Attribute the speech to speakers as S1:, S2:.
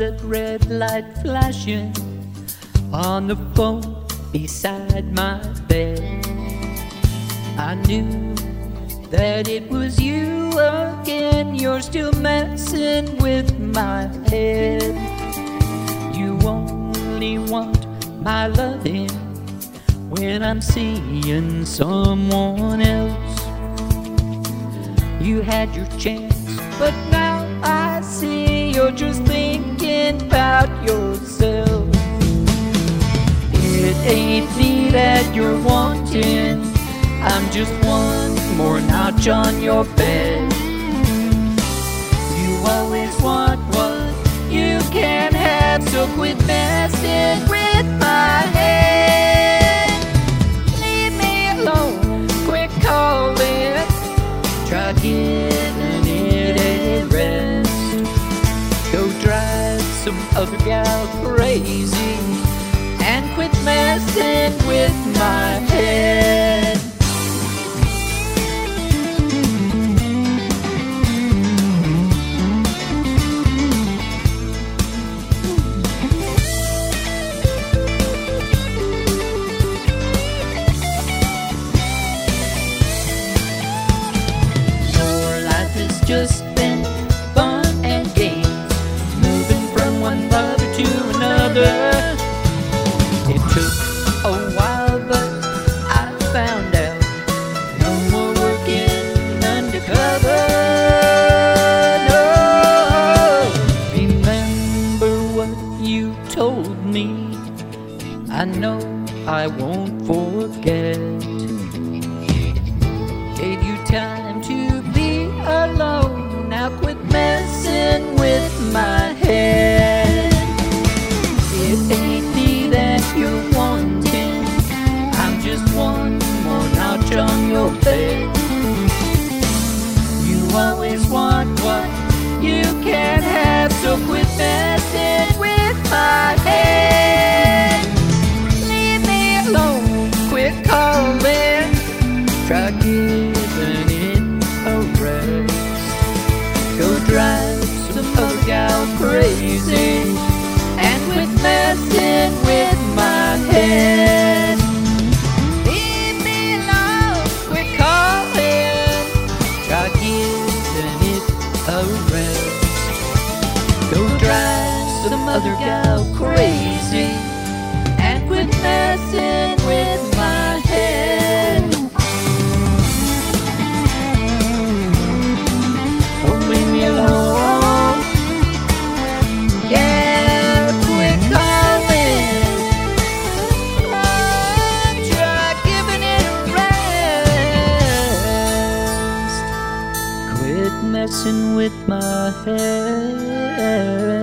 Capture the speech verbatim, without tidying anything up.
S1: with red light flashing on the phone beside my bed. I knew that it was you again. You're still messing with my head. You only want my loving when I'm seeing someone else. You had your chance, but now I see you're just thinking about yourself. It ain't me that you're wanting, I'm just one more notch on your bed. You always want what you can't have, so quit messing with my head. Leave me alone, quit calling, try giving it a rest. Go drive some other gal crazy and quit messing with my head. Just been fun and games, moving from one lover to another. It took a while, but I found out no more working undercover. No, remember what you told me, I know I won't forget. Gave you time to be alone, now quit messing with my head. It ain't me that you're wanting, I'm just one more notch on your bed. You always want what you can't have, so quit messing with my head. Leave me alone, quit calling, try giving it a rest. Go drive some other gal crazy and quit messing with my head. Leave me alone, quit calling, try giving it a rest. Go drive some other gal crazy and quit messing with my head. Leave me alone, yeah, quit calling, oh, try giving it a rest. Quit messing with my head.